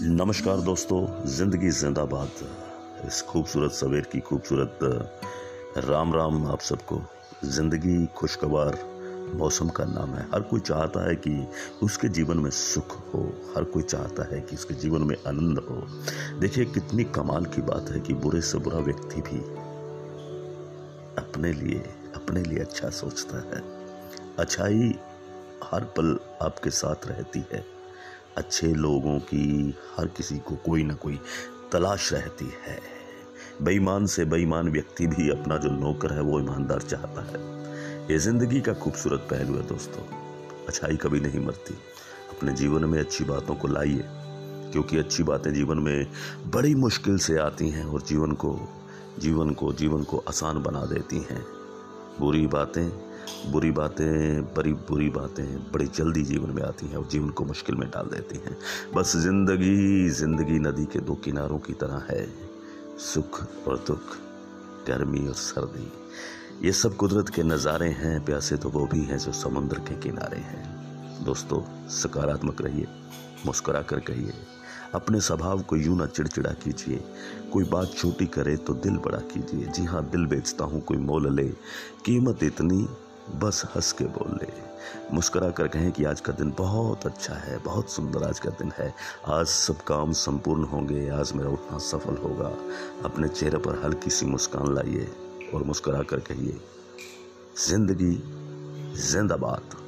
नमस्कार दोस्तों, ज़िंदगी जिंदाबाद। इस खूबसूरत सवेर की खूबसूरत राम राम आप सबको। ज़िंदगी खुशगवार मौसम का नाम है। हर कोई चाहता है कि उसके जीवन में सुख हो, हर कोई चाहता है कि उसके जीवन में आनंद हो। देखिए कितनी कमाल की बात है कि बुरे से बुरा व्यक्ति भी अपने लिए अच्छा सोचता है। अच्छाई हर पल आपके साथ रहती है। अच्छे लोगों की हर किसी को कोई ना कोई तलाश रहती है। बेईमान से बेईमान व्यक्ति भी अपना जो नौकर है वो ईमानदार चाहता है। ये जिंदगी का खूबसूरत पहलू है दोस्तों। अच्छाई कभी नहीं मरती। अपने जीवन में अच्छी बातों को लाइए, क्योंकि अच्छी बातें जीवन में बड़ी मुश्किल से आती हैं और जीवन को आसान बना देती हैं। बुरी बातें बड़ी जल्दी जीवन में आती हैं और जीवन को मुश्किल में डाल देती हैं। बस जिंदगी नदी के दो किनारों की तरह है। सुख और दुख, गर्मी और सर्दी, ये सब कुदरत के नज़ारे हैं। प्यासे तो वो भी हैं जो समुद्र के किनारे हैं। दोस्तों, सकारात्मक रहिए, मुस्कुरा कर कहिए। अपने स्वभाव को यूं ना चिड़चिड़ा कीजिए। कोई बात छोटी करे तो दिल बड़ा कीजिए। जी हाँ, दिल बेचता हूँ कोई मोल ले, कीमत इतनी बस हंस के बोल ले। मुस्कुरा कर कहें कि आज का दिन बहुत अच्छा है, बहुत सुंदर आज का दिन है। आज सब काम संपूर्ण होंगे, आज मेरा उठना सफल होगा। अपने चेहरे पर हल्की सी मुस्कान लाइए और मुस्कुरा कर कहिए, जिंदगी जिंदाबाद।